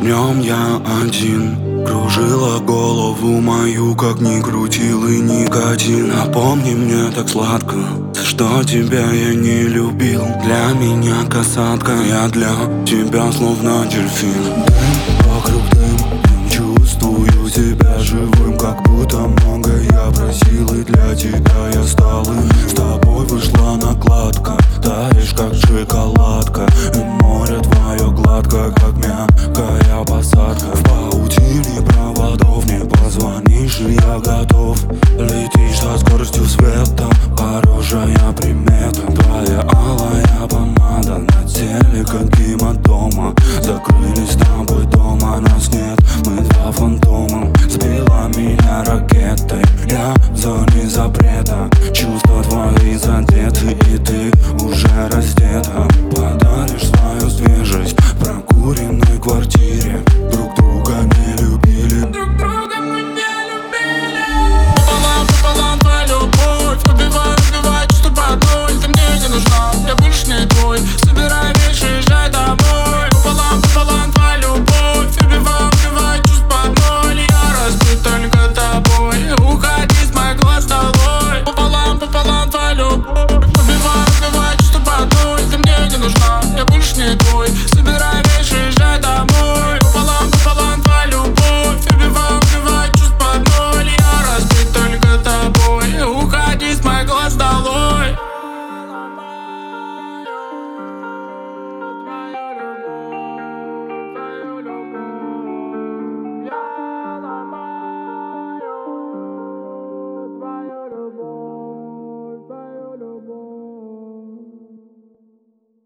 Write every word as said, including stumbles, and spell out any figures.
Днем я один, кружила голову мою, как ни крутил и никотин. Напомни мне так сладко, за что тебя я не любил. Для меня касатка, я для тебя словно дельфин. Дым вокруг дым, дым, чувствую себя живым, как будто много я просил, и для тебя я стал им. С тобой вышла накладка, таешь как шоколадка, и море твое гладко, как мягкая посадка. В паутине проводов не позвонишь, и я готов. Летишь со скоростью света, хорошая примета. Твоя алая помада на теле, как гематома. Закрылись с тобой дома, нас нет, мы два фантома. Сбила меня ракетой, я в зоне запрета. Чувства твои задеты, и ты уже раздета. Подаришь свою свежесть в прокуренной квартире.